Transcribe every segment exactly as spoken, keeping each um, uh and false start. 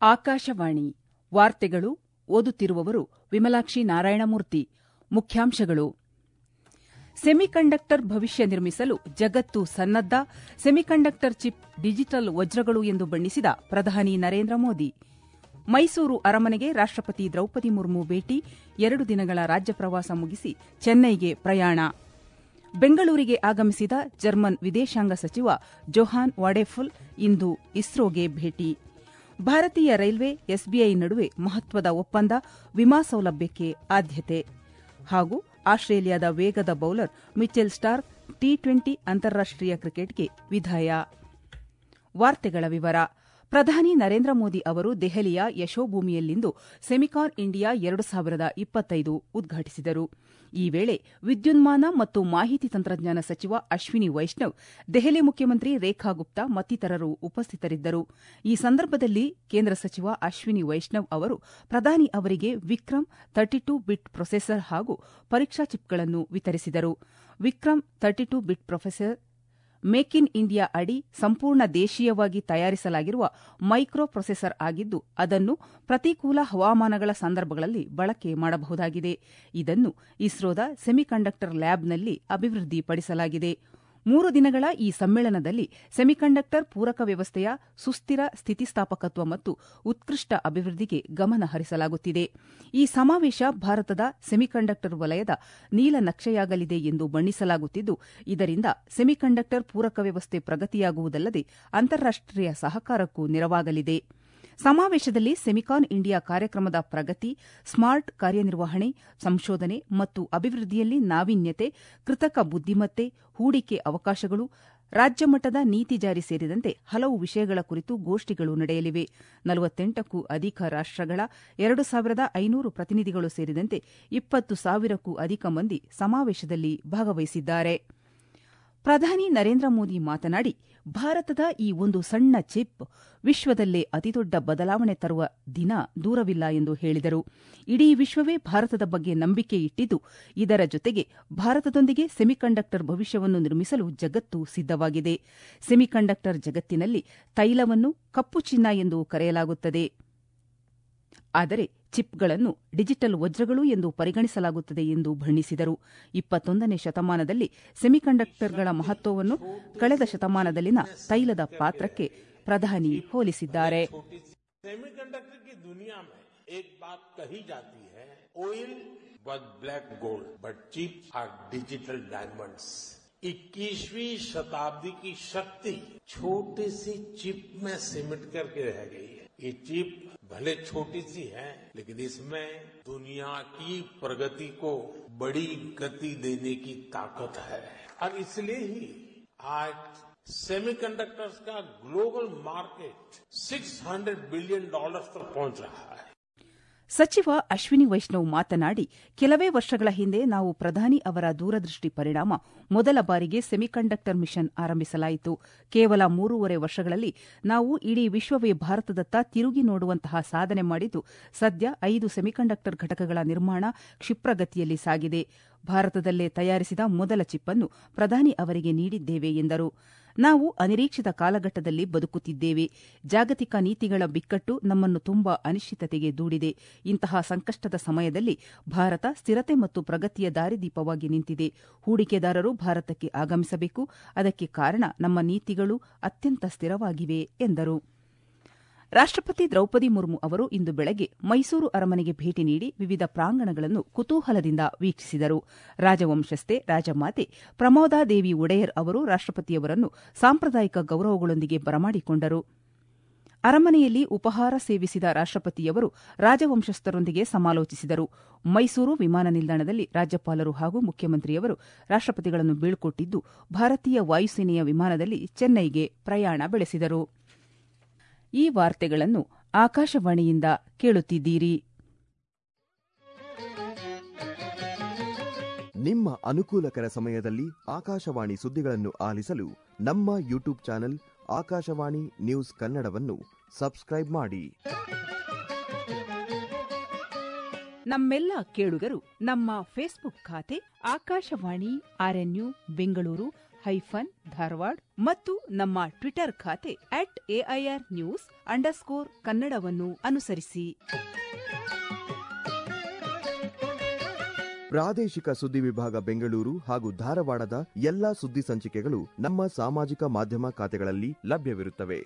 ಆಕಾಶವಾಣಿ ವಾರ್ತೆಗಳು ಓದುತ್ತಿರುವವರು ವಿಮಲಾಕ್ಷಿ ನಾರಾಯಣಮೂರ್ತಿ. ಮುಖ್ಯಾಂಶಗಳು: ಸೆಮಿಕಂಡಕ್ಟರ್ ಭವಿಷ್ಯ ನಿರ್ಮಿಸಲು ಜಗತ್ತು ಸನ್ನದ್ದ, ಸೆಮಿಕಂಡಕ್ಟರ್ ಚಿಪ್ ಡಿಜಿಟಲ್ ವಜ್ರಗಳು ಎಂದು ಬಣ್ಣಿಸಿದ ಪ್ರಧಾನಿ ನರೇಂದ್ರ ಮೋದಿ. ಮೈಸೂರು ಅರಮನೆಗೆ ರಾಷ್ಟಪತಿ ದ್ರೌಪದಿ ಮುರ್ಮು ಭೇಟಿ, ಎರಡು ದಿನಗಳ ರಾಜ್ಯ ಪ್ರವಾಸ ಮುಗಿಸಿ ಚೆನ್ನೈಗೆ ಪ್ರಯಾಣ. ಬೆಂಗಳೂರಿಗೆ ಆಗಮಿಸಿದ ಜರ್ಮನ್ ವಿದೇಶಾಂಗ ಸಚಿವ ಜೊಹಾನ್ ವಾಡೆಫುಲ್ ಇಂದು ಇಸ್ರೋಗೆ ಭೇಟಿ. ಭಾರತೀಯ ರೈಲ್ವೆ ಎಸ್ಬಿಐ ನಡುವೆ ಮಹತ್ವದ ಒಪ್ಪಂದ, ವಿಮಾ ಸೌಲಭ್ಯಕ್ಕೆ ಆದ್ಯತೆ. ಹಾಗೂ ಆಸ್ಟ್ರೇಲಿಯಾದ ವೇಗದ bowler Mitchell Starc T twenty ಅಂತಾರಾಷ್ಟೀಯ ಕ್ರಿಕೆಟ್ಗೆ ವಿದಾಯ. ವಾರ್ತೆಗಳ ವಿವರ. ಪ್ರಧಾನಿ ನರೇಂದ್ರ ಮೋದಿ ಅವರು ದೆಹಲಿಯ ಯಶೋಭೂಮಿಯಲ್ಲಿಂದು ಸೆಮಿಕಾನ್ ಇಂಡಿಯಾ ಎರಡು ಸಾವಿರದ ಇಪ್ಪತ್ತೈದು ಉದ್ಘಾಟಿಸಿದರು. ಈ ವೇಳೆ ವಿದ್ಯುನ್ಮಾನ ಮತ್ತು ಮಾಹಿತಿ ತಂತ್ರಜ್ಞಾನ ಸಚಿವ ಅಶ್ವಿನಿ ವೈಷ್ಣವ್, ದೆಹಲಿ ಮುಖ್ಯಮಂತ್ರಿ ರೇಖಾ ಗುಪ್ತಾ ಮತ್ತಿತರರು ಉಪಸ್ಥಿತರಿದ್ದರು. ಈ ಸಂದರ್ಭದಲ್ಲಿ ಕೇಂದ್ರ ಸಚಿವ ಅಶ್ವಿನಿ ವೈಷ್ಣವ್ ಅವರು ಪ್ರಧಾನಿ ಅವರಿಗೆ Vikram thirty two bit processor ಹಾಗೂ ಪರೀಕ್ಷಾ ಚಿಪ್ಗಳನ್ನು ವಿತರಿಸಿದರು. Vikram thirty two bit processor make in India ಅಡಿ ಸಂಪೂರ್ಣ ದೇಶೀಯವಾಗಿ ತಯಾರಿಸಲಾಗಿರುವ ಮೈಕ್ರೋ ಪ್ರೊಸೆಸರ್ ಆಗಿದ್ದು, ಅದನ್ನು ಪ್ರತಿಕೂಲ ಹವಾಮಾನಗಳ ಸಂದರ್ಭಗಳಲ್ಲಿ ಬಳಕೆ ಮಾಡಬಹುದಾಗಿದೆ. ಇದನ್ನು ಇಸ್ರೋದ ಸೆಮಿಕಂಡಕ್ಟರ್ ಲ್ಯಾಬ್ನಲ್ಲಿ ಅಭಿವೃದ್ಧಿಪಡಿಸಲಾಗಿದೆ. ಮೂರು ದಿನಗಳ ಈ ಸಮ್ಮೇಳನದಲ್ಲಿ ಸೆಮಿಕಂಡಕ್ಟರ್ ಪೂರಕ ವ್ಯವಸ್ಥೆಯ ಸುಸ್ಥಿರ ಸ್ಥಿತಿಸ್ಥಾಪಕತ್ವ ಮತ್ತು ಉತ್ಕೃಷ್ಟ ಅಭಿವೃದ್ಧಿಗೆ ಗಮನ ಹರಿಸಲಾಗುತ್ತಿದೆ. ಈ ಸಮಾವೇಶ ಭಾರತದ ಸೆಮಿಕಂಡಕ್ಟರ್ ವಲಯದ ನೀಲನಕ್ಷೆಯಾಗಲಿದೆ ಎಂದು ಬಣ್ಣಿಸಲಾಗುತ್ತಿದ್ದು, ಇದರಿಂದ ಸೆಮಿಕಂಡಕ್ಟರ್ ಪೂರಕ ವ್ಯವಸ್ಥೆ ಪ್ರಗತಿಯಾಗುವುದಲ್ಲದೆ ಅಂತಾರಾಷ್ಟೀಯ ಸಹಕಾರಕ್ಕೂ ನೆರವಾಗಲಿದೆ. ಸಮಾವೇಶದಲ್ಲಿ ಸೆಮಿಕಾನ್ ಇಂಡಿಯಾ ಕಾರ್ಯಕ್ರಮದ ಪ್ರಗತಿ, ಸ್ಮಾರ್ಟ್ ಕಾರ್ಯನಿರ್ವಹಣೆ, ಸಂಶೋಧನೆ ಮತ್ತು ಅಭಿವೃದ್ಧಿಯಲ್ಲಿ ನಾವೀನ್ಯತೆ, ಕೃತಕ ಬುದ್ದಿಮತ್ತೆ, ಹೂಡಿಕೆ ಅವಕಾಶಗಳು, ರಾಜ್ಯಮಟ್ಟದ ನೀತಿ ಜಾರಿ ಸೇರಿದಂತೆ ಹಲವು ವಿಷಯಗಳ ಕುರಿತು ಗೋಷ್ಠಿಗಳು ನಡೆಯಲಿವೆ. ನಲವತ್ತೆಂಟಕ್ಕೂ ಅಧಿಕ ರಾಷ್ಟಗಳ ಎರಡು ಸಾವಿರದ ಐನೂರು ಪ್ರತಿನಿಧಿಗಳು ಸೇರಿದಂತೆ ಇಪ್ಪತ್ತು ಸಾವಿರಕ್ಕೂ ಅಧಿಕ ಮಂದಿ ಸಮಾವೇಶದಲ್ಲಿ ಭಾಗವಹಿಸಿದ್ದಾರೆ. ಪ್ರಧಾನಿ ನರೇಂದ್ರ ಮೋದಿ ಮಾತನಾಡಿ, ಭಾರತದ ಈ ಒಂದು ಸಣ್ಣ ಚಿಪ್ ವಿಶ್ವದಲ್ಲೇ ಅತಿದೊಡ್ಡ ಬದಲಾವಣೆ ತರುವ ದಿನ ದೂರವಿಲ್ಲ ಎಂದು ಹೇಳಿದರು. ಇಡೀ ವಿಶ್ವವೇ ಭಾರತದ ಬಗ್ಗೆ ನಂಬಿಕೆ ಇಟ್ಟಿದ್ದು, ಇದರ ಜೊತೆಗೆ ಭಾರತದೊಂದಿಗೆ ಸೆಮಿಕಂಡಕ್ಟರ್ ಭವಿಷ್ಯವನ್ನು ನಿರ್ಮಿಸಲು ಜಗತ್ತು ಸಿದ್ದವಾಗಿದೆ. ಸೆಮಿಕಂಡಕ್ಟರ್ ಜಗತ್ತಿನಲ್ಲಿ ತೈಲವನ್ನು ಕಪ್ಪು ಚಿನ್ನ ಎಂದು ಕರೆಯಲಾಗುತ್ತದೆ, ಆದರೆ ಚಿಪ್ಗಳನ್ನು ಡಿಜಿಟಲ್ ವಜ್ರಗಳು ಎಂದು ಪರಿಗಣಿಸಲಾಗುತ್ತದೆ ಎಂದು ಬಣ್ಣಿಸಿದರು. ಇಪ್ಪತ್ತೊಂದನೇ ಶತಮಾನದಲ್ಲಿ ಸೆಮಿಕಂಡಕ್ಟರ್ಗಳ ಮಹತ್ವವನ್ನು ಕಳೆದ ಶತಮಾನದಲ್ಲಿನ ತೈಲದ ಪಾತ್ರಕ್ಕೆ ಪ್ರಧಾನಿ ಹೋಲಿಸಿದ್ದಾರೆ. सेमीकंडक्टर की दुनिया में एक बात कही जाती है, oil was black gold but chips are digital diamonds. इक्कीसवीं शताब्दी की शक्ति छोटी सी चिप में सिमट करके रह गई है. ये चिप भले छोटी सी है, लेकिन इसमें दुनिया की प्रगति को बड़ी गति देने की ताकत है. और इसलिए ही आज सेमीकंडक्टर्स का ग्लोबल मार्केट छह सौ बिलियन डॉलर्स तक पहुंच रहा है. ಸಚಿವ ಅಶ್ವಿನಿ ವೈಷ್ಣವ್ ಮಾತನಾಡಿ, ಕೆಲವೇ ವರ್ಷಗಳ ಹಿಂದೆ ನಾವು ಪ್ರಧಾನಿ ಅವರ ದೂರದೃಷ್ಟಿ ಪರಿಣಾಮ ಮೊದಲ ಬಾರಿಗೆ ಸೆಮಿಕಂಡಕ್ಟರ್ ಮಿಷನ್ ಆರಂಭಿಸಲಾಯಿತು. ಕೇವಲ ಮೂರೂವರೆ ವರ್ಷಗಳಲ್ಲಿ ನಾವು ಇಡೀ ವಿಶ್ವವೇ ಭಾರತದತ್ತ ತಿರುಗಿ ನೋಡುವಂತಹ ಸಾಧನೆ ಮಾಡಿದ್ದು, ಸದ್ಯ ಐದು ಸೆಮಿಕಂಡಕ್ಟರ್ ಘಟಕಗಳ ನಿರ್ಮಾಣ ಕ್ಷಿಪ್ರಗತಿಯಲ್ಲಿ ಸಾಗಿದೆ. ಭಾರತದಲ್ಲೇ ತಯಾರಿಸಿದ ಮೊದಲ ಚಿಪ್ ಅನ್ನು ಪ್ರಧಾನಿ ಅವರಿಗೆ ನೀಡಿದ್ದೇವೆ ಎಂದರು. ನಾವು ಅನಿರೀಕ್ಷಿತ ಕಾಲಘಟ್ಟದಲ್ಲಿ ಬದುಕುತ್ತಿದ್ದೇವೆ. ಜಾಗತಿಕ ನೀತಿಗಳ ಬಿಕ್ಕಟ್ಟು ನಮ್ಮನ್ನು ತುಂಬಾ ಅನಿಶ್ಚಿತತೆಗೆ ದೂಡಿದೆ. ಇಂತಹ ಸಂಕಷ್ಟದ ಸಮಯದಲ್ಲಿ ಭಾರತ ಸ್ಥಿರತೆ ಮತ್ತು ಪ್ರಗತಿಯ ದಾರಿದೀಪವಾಗಿ ನಿಂತಿದೆ. ಹೂಡಿಕೆದಾರರು ಭಾರತಕ್ಕೆ ಆಗಮಿಸಬೇಕು. ಅದಕ್ಕೆ ಕಾರಣ ನಮ್ಮ ನೀತಿಗಳು ಅತ್ಯಂತ ಸ್ಥಿರವಾಗಿವೆ ಎಂದರು. ರಾಷ್ಟಪತಿ ದ್ರೌಪದಿ ಮುರ್ಮು ಅವರು ಇಂದು ಬೆಳಗ್ಗೆ ಮೈಸೂರು ಅರಮನೆಗೆ ಭೇಟಿ ನೀಡಿ ವಿವಿಧ ಪ್ರಾಂಗಣಗಳನ್ನು ಕುತೂಹಲದಿಂದ ವೀಕ್ಷಿಸಿದರು. ರಾಜವಂಶಸ್ಥೆ ರಾಜಮಾತೆ ಪ್ರಮೋದಾದೇವಿ ಒಡೆಯರ್ ಅವರು ರಾಷ್ಟಪತಿಯವರನ್ನು ಸಾಂಪ್ರದಾಯಿಕ ಗೌರವಗಳೊಂದಿಗೆ ಬರಮಾಡಿಕೊಂಡರು. ಅರಮನೆಯಲ್ಲಿ ಉಪಹಾರ ಸೇವಿಸಿದ ರಾಷ್ಟಪತಿಯವರು ರಾಜವಂಶಸ್ಥರೊಂದಿಗೆ ಸಮಾಲೋಚಿಸಿದರು. ಮೈಸೂರು ವಿಮಾನ ನಿಲ್ದಾಣದಲ್ಲಿ ರಾಜ್ಯಪಾಲರು ಹಾಗೂ ಮುಖ್ಯಮಂತ್ರಿಯವರು ರಾಷ್ಟಪತಿಗಳನ್ನು ಬೀಳ್ಕೊಟ್ಟಿದ್ದು, ಭಾರತೀಯ ವಾಯುಸೇನೆಯ ವಿಮಾನದಲ್ಲಿ ಚೆನ್ನೈಗೆ ಪ್ರಯಾಣ ಬೆಳೆಸಿದರು. ಈ ವಾರ್ತೆಗಳನ್ನು ಆಕಾಶವಾಣಿಯಿಂದ ಕೇಳುತ್ತಿದ್ದೀರಿ. ನಿಮ್ಮ ಅನುಕೂಲಕರ ಸಮಯದಲ್ಲಿ ಆಕಾಶವಾಣಿ ಸುದ್ದಿಗಳನ್ನು ಆಲಿಸಲು ನಮ್ಮ ಯೂಟ್ಯೂಬ್ ಚಾನೆಲ್ ಆಕಾಶವಾಣಿ ನ್ಯೂಸ್ ಕನ್ನಡವನ್ನು ಸಬ್ಸ್ಕ್ರೈಬ್ ಮಾಡಿ. ನಮ್ಮೆಲ್ಲ ಕೇಳುಗರು ನಮ್ಮ ಫೇಸ್ಬುಕ್ ಖಾತೆ ಆಕಾಶವಾಣಿ ಆರ್ಎನ್ಯು ಬೆಂಗಳೂರು ಹೈಫನ್ ಧಾರವಾಡ ಮತ್ತು ನಮ್ಮ ಟ್ವಿಟರ್ ಖಾತೆ ಅಟ್ ಎಐಆರ್ ನ್ಯೂಸ್ ಅಂಡರ್ಸ್ಕೋರ್ ಕನ್ನಡವನ್ನು ಅನುಸರಿಸಿ. ಪ್ರಾದೇಶಿಕ ಸುದ್ದಿ ವಿಭಾಗ ಬೆಂಗಳೂರು ಹಾಗೂ ಧಾರವಾಡದ ಎಲ್ಲಾ ಸುದ್ದಿ ಸಂಚಿಕೆಗಳು ನಮ್ಮ ಸಾಮಾಜಿಕ ಮಾಧ್ಯಮ ಖಾತೆಗಳಲ್ಲಿ ಲಭ್ಯವಿರುತ್ತವೆ.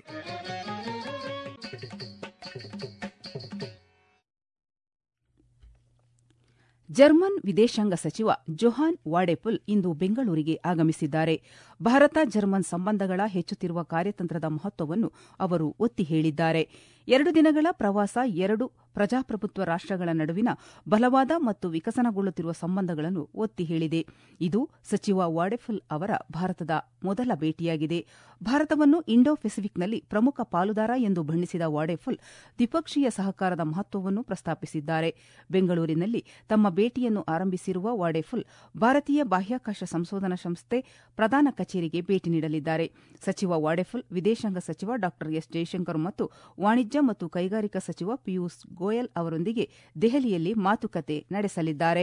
ಜರ್ಮನ್ ವಿದೇಶಾಂಗ ಸಚಿವ ಜೊಹಾನ್ ವಾಡೆಪುಲ್ ಇಂದು ಬೆಂಗಳೂರಿಗೆ ಆಗಮಿಸಿದ್ದಾರೆ. ಭಾರತ ಜರ್ಮನ್ ಸಂಬಂಧಗಳ ಹೆಚ್ಚುತ್ತಿರುವ ಕಾರ್ಯತಂತ್ರದ ಮಹತ್ವವನ್ನು ಅವರು ಒತ್ತಿ ಹೇಳಿದ್ದಾರೆ. ಎರಡು ದಿನಗಳ ಪ್ರವಾಸ ಎರಡು ಪ್ರಜಾಪ್ರಭುತ್ವ ರಾಷ್ಟಗಳ ನಡುವಿನ ಬಲವಾದ ಮತ್ತು ವಿಕಸನಗೊಳ್ಳುತ್ತಿರುವ ಸಂಬಂಧಗಳನ್ನು ಒತ್ತಿ ಹೇಳಿದೆ. ಇದು ಸಚಿವ ವಾಡೆಪುಲ್ ಅವರ ಭಾರತದ ಮೊದಲ ಭೇಟಿಯಾಗಿದೆ. ಭಾರತವನ್ನು ಇಂಡೋ ಪೆಸಿಫಿಕ್ನಲ್ಲಿ ಪ್ರಮುಖ ಪಾಲುದಾರ ಎಂದು ಬಣ್ಣಿಸಿದ ವಾಡೆಪುಲ್ ದ್ವಿಪಕ್ಷೀಯ ಸಹಕಾರದ ಮಹತ್ವವನ್ನು ಪ್ರಸ್ತಾಪಿಸಿದ್ದಾರೆ. ಬೆಂಗಳೂರಿನಲ್ಲಿ ತಮ್ಮ ಭೇಟಿಯನ್ನು ಆರಂಭಿಸಿರುವ ವಾಡೆಪುಲ್ ಭಾರತೀಯ ಬಾಹ್ಯಾಕಾಶ ಸಂಶೋಧನಾ ಸಂಸ್ಥೆ ಪ್ರಧಾನ ಕಚೇರಿಗೆ ಭೇಟಿ ನೀಡಲಿದ್ದಾರೆ. ಸಚಿವ ವಾಡೆಪುಲ್ ವಿದೇಶಾಂಗ ಸಚಿವ ಡಾ ಎಸ್ ಜೈಶಂಕರ್ ಮತ್ತು ವಾಣಿಜ್ಯ ಮತ್ತು ಕೈಗಾರಿಕಾ ಸಚಿವ ಪಿಯೂಷ್ ಗೋಯಲ್ ಅವರೊಂದಿಗೆ ದೆಹಲಿಯಲ್ಲಿ ಮಾತುಕತೆ ನಡೆಸಲಿದ್ದಾರೆ.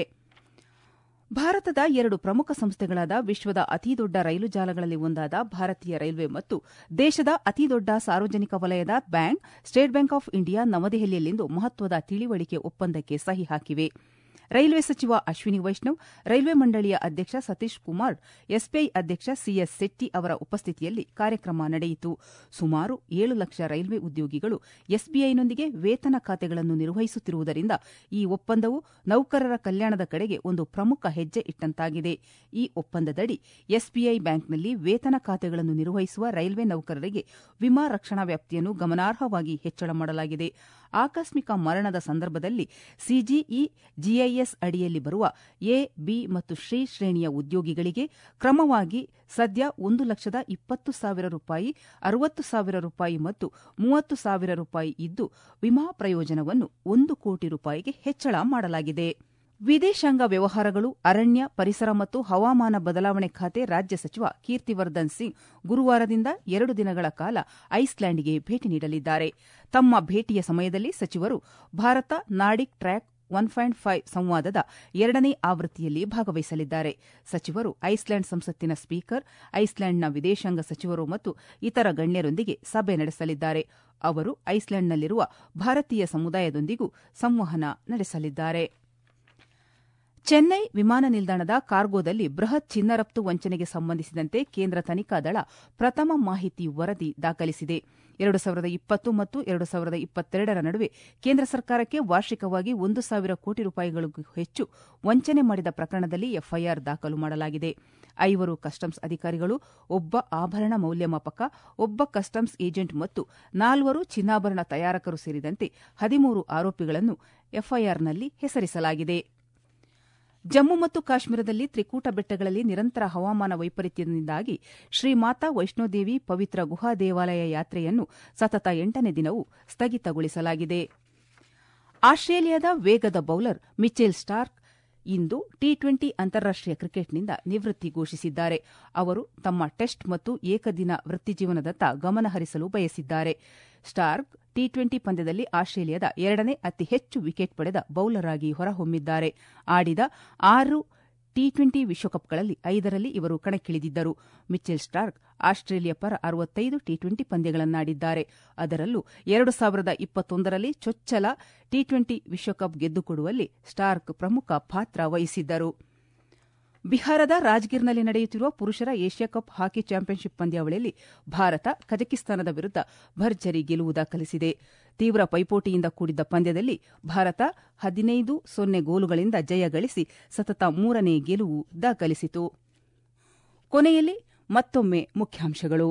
ಭಾರತದ ಎರಡು ಪ್ರಮುಖ ಸಂಸ್ಥೆಗಳಾದ ವಿಶ್ವದ ಅತಿದೊಡ್ಡ ರೈಲು ಜಾಲಗಳಲ್ಲಿ ಒಂದಾದ ಭಾರತೀಯ ರೈಲ್ವೆ ಮತ್ತು ದೇಶದ ಅತಿದೊಡ್ಡ ಸಾರ್ವಜನಿಕ ವಲಯದ bank State Bank of India ನವದೆಹಲಿಯಲ್ಲಿಂದು ಮಹತ್ವದ ತಿಳಿವಳಿಕೆ ಒಪ್ಪಂದಕ್ಕೆ ಸಹಿ ಹಾಕಿವೆ. ರೈಲ್ವೆ ಸಚಿವ ಅಶ್ವಿನಿ ವೈಷ್ಣವ್, ರೈಲ್ವೆ ಮಂಡಳಿಯ ಅಧ್ಯಕ್ಷ ಸತೀಶ್ ಕುಮಾರ್, ಎಸ್ಬಿಐ ಅಧ್ಯಕ್ಷ ಸಿಎಸ್ ಶೆಟ್ಟಿ ಅವರ ಉಪಸ್ಥಿತಿಯಲ್ಲಿ ಕಾರ್ಯಕ್ರಮ ನಡೆಯಿತು. ಸುಮಾರು ಏಳು ಲಕ್ಷ ರೈಲ್ವೆ ಉದ್ಯೋಗಿಗಳು ಎಸ್ಬಿಐನೊಂದಿಗೆ ವೇತನ ಖಾತೆಗಳನ್ನು ನಿರ್ವಹಿಸುತ್ತಿರುವುದರಿಂದ ಈ ಒಪ್ಪಂದವು ನೌಕರರ ಕಲ್ಯಾಣದ ಕಡೆಗೆ ಒಂದು ಪ್ರಮುಖ ಹೆಜ್ಜೆ ಇಟ್ಟಂತಾಗಿದೆ. ಈ ಒಪ್ಪಂದದಡಿ ಎಸ್ಬಿಐ ಬ್ಯಾಂಕ್ನಲ್ಲಿ ವೇತನ ಖಾತೆಗಳನ್ನು ನಿರ್ವಹಿಸುವ ರೈಲ್ವೆ ನೌಕರರಿಗೆ ವಿಮಾ ರಕ್ಷಣಾ ವ್ಯಾಪ್ತಿಯನ್ನು ಗಮನಾರ್ಹವಾಗಿ ಹೆಚ್ಚಳ ಮಾಡಲಾಗಿದೆ. ಆಕಸ್ಮಿಕ ಮರಣದ ಸಂದರ್ಭದಲ್ಲಿ ಸಿಜಿಇ ಜಿಐಎಸ್ ಅಡಿಯಲ್ಲಿ ಬರುವ ಎ, ಬಿ ಮತ್ತು ಶ್ರೀ ಶ್ರೇಣಿಯ ಉದ್ಯೋಗಿಗಳಿಗೆ ಕ್ರಮವಾಗಿ ಸದ್ಯ ಒಂದು ಲಕ್ಷದ ಇಪ್ಪತ್ತು ಸಾವಿರ ರೂಪಾಯಿ, ಅರವತ್ತು ಸಾವಿರ ರೂಪಾಯಿ ಮತ್ತು ಮೂವತ್ತು ಸಾವಿರ ರೂಪಾಯಿ ಇದ್ದು ವಿಮಾ ಪ್ರಯೋಜನವನ್ನು ಒಂದು ಕೋಟಿ ರೂಪಾಯಿಗೆ ಹೆಚ್ಚಳ ಮಾಡಲಾಗಿದೆ. ವಿದೇಶಾಂಗ ವ್ಯವಹಾರಗಳು, ಅರಣ್ಯ, ಪರಿಸರ ಮತ್ತು ಹವಾಮಾನ ಬದಲಾವಣೆ ಖಾತೆ ರಾಜ್ಯ ಸಚಿವ ಕೀರ್ತಿವರ್ಧನ್ ಸಿಂಗ್ ಗುರುವಾರದಿಂದ ಎರಡು ದಿನಗಳ ಕಾಲ ಐಸ್ಲ್ಯಾಂಡ್ಗೆ ಭೇಟಿ ನೀಡಲಿದ್ದಾರೆ. ತಮ್ಮ ಭೇಟಿಯ ಸಮಯದಲ್ಲಿ ಸಚಿವರು Bharat Nordic track one point five ಸಂವಾದದ ಎರಡನೇ ಆವೃತ್ತಿಯಲ್ಲಿ ಭಾಗವಹಿಸಲಿದ್ದಾರೆ. ಸಚಿವರು ಐಸ್ಲ್ಯಾಂಡ್ ಸಂಸತ್ತಿನ ಸ್ಪೀಕರ್, ಐಸ್ಲ್ಯಾಂಡ್ನ ವಿದೇಶಾಂಗ ಸಚಿವರು ಮತ್ತು ಇತರ ಗಣ್ಯರೊಂದಿಗೆ ಸಭೆ ನಡೆಸಲಿದ್ದಾರೆ. ಅವರು ಐಸ್ಲ್ಯಾಂಡ್ನಲ್ಲಿರುವ ಭಾರತೀಯ ಸಮುದಾಯದೊಂದಿಗೂ ಸಂವಹನ ನಡೆಸಲಿದ್ದಾರೆ. ಚೆನ್ನೈ ವಿಮಾನ ನಿಲ್ದಾಣದ ಕಾರ್ಗೋದಲ್ಲಿ ಬೃಹತ್ ಚಿನ್ನ ರಫ್ತು ವಂಚನೆಗೆ ಸಂಬಂಧಿಸಿದಂತೆ ಕೇಂದ್ರ ತನಿಖಾ ದಳ ಪ್ರಥಮ ಮಾಹಿತಿ ವರದಿ ದಾಖಲಿಸಿದೆ. ಎರಡು ಸಾವಿರದ ಇಪ್ಪತ್ತು ಮತ್ತು ಎರಡು ಸಾವಿರದ ಇಪ್ಪತ್ತೆರಡರ ನಡುವೆ ಕೇಂದ್ರ ಸರ್ಕಾರಕ್ಕೆ ವಾರ್ಷಿಕವಾಗಿ ಒಂದು ಸಾವಿರ ಕೋಟಿ ರೂಪಾಯಿಗಳಿಗೂ ಹೆಚ್ಚು ವಂಚನೆ ಮಾಡಿದ ಪ್ರಕರಣದಲ್ಲಿ ಎಫ್ಐಆರ್ ದಾಖಲು ಮಾಡಲಾಗಿದೆ. ಐವರು ಕಸ್ಟಮ್ಸ್ ಅಧಿಕಾರಿಗಳು, ಒಬ್ಬ ಆಭರಣ ಮೌಲ್ಯಮಾಪಕ, ಒಬ್ಬ ಕಸ್ಟಮ್ಸ್ ಏಜೆಂಟ್ ಮತ್ತು ನಾಲ್ವರು ಚಿನ್ನಾಭರಣ ತಯಾರಕರು ಸೇರಿದಂತೆ ಹದಿಮೂರು ಆರೋಪಿಗಳನ್ನು ಎಫ್ಐಆರ್ನಲ್ಲಿ ಹೆಸರಿಸಲಾಗಿದೆ. ಜಮ್ಮು ಮತ್ತು ಕಾಶ್ಮೀರದಲ್ಲಿ ತ್ರಿಕೂಟ ಬೆಟ್ಟಗಳಲ್ಲಿ ನಿರಂತರ ಹವಾಮಾನ ವೈಪರೀತ್ಯದಿಂದಾಗಿ ಶ್ರೀ ಮಾತಾ ವೈಷ್ಣೋದೇವಿ ಪವಿತ್ರ ಗುಹಾ ದೇವಾಲಯ ಯಾತ್ರೆಯನ್ನು ಸತತ ಎಂಟನೇ ದಿನವೂ ಸ್ಥಗಿತಗೊಳಿಸಲಾಗಿದೆ. ಆಸ್ಟ್ರೇಲಿಯಾದ ವೇಗದ ಬೌಲರ್ ಮಿಚೆಲ್ ಸ್ಟಾರ್ಕ್ ಇಂದು ಟಿ ಟ್ವೆಂಟಿ ಅಂತಾರಾಷ್ಟೀಯ ಕ್ರಿಕೆಟ್ನಿಂದ ನಿವೃತ್ತಿ ಘೋಷಿಸಿದ್ದಾರೆ. ಅವರು ತಮ್ಮ ಟೆಸ್ಟ್ ಮತ್ತು ಏಕದಿನ ವೃತ್ತಿಜೀವನದತ್ತ ಗಮನ ಹರಿಸಲು ಬಯಸಿದ್ದಾರೆ. ಸ್ಟಾರ್ಕ್ ಟಿ ಟ್ವೆಂಟಿ ಪಂದ್ಯದಲ್ಲಿ ಆಸ್ಟ್ರೇಲಿಯಾದ ಎರಡನೇ ಅತಿ ಹೆಚ್ಚು ವಿಕೆಟ್ ಪಡೆದ ಬೌಲರ್ ಆಗಿ ಹೊರಹೊಮ್ಮಿದ್ದಾರೆ. ಆಡಿದ ಆರು ಟಿ ಟ್ವೆಂಟಿ ವಿಶ್ವಕಪ್ಗಳಲ್ಲಿ ಐದರಲ್ಲಿ ಇವರು ಕಣಕ್ಕಿಳಿದಿದ್ದರು. ಮಿಚೆಲ್ ಸ್ಟಾರ್ಕ್ ಆಸ್ಟ್ರೇಲಿಯಾ ಪರ ಅರವತ್ತೈದು ಟಿ ಟ್ವೆಂಟಿ ಪಂದ್ಯಗಳನ್ನಾಡಿದ್ದಾರೆ. ಅದರಲ್ಲೂ ಎರಡು ಸಾವಿರದ ಇಪ್ಪತ್ತೊಂದರಲ್ಲಿ ಚೊಚ್ಚಲ ಟಿ ಟ್ವೆಂಟಿ ವಿಶ್ವಕಪ್ ಗೆದ್ದುಕೊಡುವಲ್ಲಿ ಸ್ಟಾರ್ಕ್ ಪ್ರಮುಖ ಪಾತ್ರ ವಹಿಸಿದ್ದರು. ಬಿಹಾರದ ರಾಜ್ಗಿರ್ನಲ್ಲಿ ನಡೆಯುತ್ತಿರುವ ಪುರುಷರ ಏಷ್ಯಾ ಕಪ್ ಹಾಕಿ ಚಾಂಪಿಯನ್ಶಿಪ್ ಪಂದ್ಯಾವಳಿಯಲ್ಲಿ ಭಾರತ ಕಜಕಿಸ್ತಾನದ ವಿರುದ್ಧ ಭರ್ಜರಿ ಗೆಲುವು ದಾಖಲಿಸಿದೆ. ತೀವ್ರ ಪೈಪೋಟಿಯಿಂದ ಕೂಡಿದ್ದ ಪಂದ್ಯದಲ್ಲಿ ಭಾರತ ಹದಿನೈದು ಸೊನ್ನೆ ಗೋಲುಗಳಿಂದ ಜಯ ಗಳಿಸಿ ಸತತ ಮೂರನೇ ಗೆಲುವು ದಾಖಲಿಸಿತು. ಕೊನೆಯಲ್ಲಿ ಮತ್ತೊಮ್ಮೆ ಮುಖ್ಯಾಂಶಗಳು.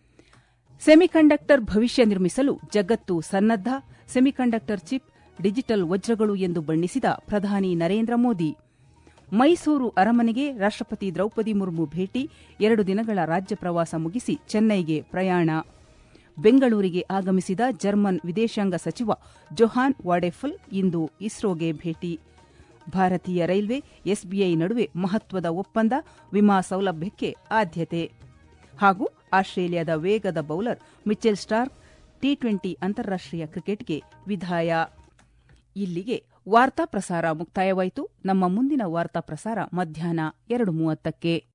ಸೆಮಿಕಂಡಕ್ಟರ್ ಭವಿಷ್ಯ ನಿರ್ಮಿಸಲು ಜಗತ್ತು ಸನ್ನದ್ಧ, ಸೆಮಿಕಂಡಕ್ಟರ್ ಚಿಪ್ ಡಿಜಿಟಲ್ ವಜ್ರಗಳು ಎಂದು ಬಣ್ಣಿಸಿದ ಪ್ರಧಾನಿ ನರೇಂದ್ರ ಮೋದಿ. ಮೈಸೂರು ಅರಮನೆಗೆ ರಾಷ್ಟಪತಿ ದ್ರೌಪದಿ ಮುರ್ಮು ಭೇಟಿ, ಎರಡು ದಿನಗಳ ರಾಜ್ಯ ಪ್ರವಾಸ ಮುಗಿಸಿ ಚೆನ್ನೈಗೆ ಪ್ರಯಾಣ. ಬೆಂಗಳೂರಿಗೆ ಆಗಮಿಸಿದ ಜರ್ಮನ್ ವಿದೇಶಾಂಗ ಸಚಿವ ಜೊಹಾನ್ ವಾಡೆಪುಲ್ ಇಂದು ಇಸ್ರೋಗೆ ಭೇಟಿ. ಭಾರತೀಯ ರೈಲ್ವೆ ಎಸ್ಬಿಐ ನಡುವೆ ಮಹತ್ವದ ಒಪ್ಪಂದ, ವಿಮಾ ಸೌಲಭ್ಯಕ್ಕೆ ಆದ್ಯತೆ. ಹಾಗೂ ಆಸ್ಟ್ರೇಲಿಯಾದ ವೇಗದ bowler Mitchell Starc T twenty ಅಂತಾರಾಷ್ಟೀಯ ಕ್ರಿಕೆಟ್ಗೆ ವಿದಾಯ. ಇಲ್ಲಿಗೆ ವಾರ್ತಾ ಪ್ರಸಾರ ಮುಕ್ತಾಯವಾಯಿತು. ನಮ್ಮ ಮುಂದಿನ ವಾರ್ತಾ ಪ್ರಸಾರ ಮಧ್ಯಾಹ್ನ ಎರಡು ಮೂವತ್ತಕ್ಕೆ.